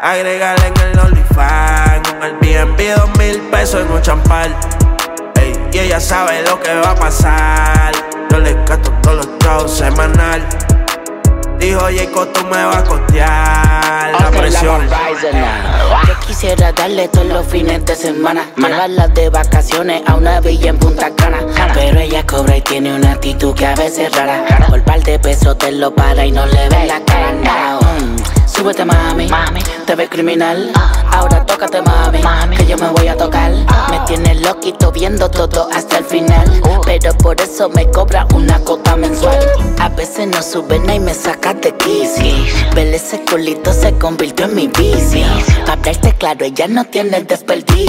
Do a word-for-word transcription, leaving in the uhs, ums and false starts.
Agregarle en el OnlyFans, con el B and B dos mil pesos en un champal. Ey, y ella sabe lo que va a pasar. Yo le gasto todos los chavos semanal. Dijo Jacob, tú me vas a costear la presión. Yo quisiera darle todos los fines de semana, llevarla de vacaciones a una villa en Punta Cana. Pero ella cobra y tiene una actitud que a veces es rara. Por par de pesos te lo para y no le ve la cara. No. Mm. Súbete mami, mami, te ves criminal. Ahora tócate mami, mami, que yo me voy a tocar. Me tienes loquito viendo todo hasta el final. Pero por eso me cobra una cuota mensual. A veces no sube nada y me saca de kisi. Ver ese culito se convirtió en mi vicio. Pa' hablarte claro, ella no tiene desperdicio.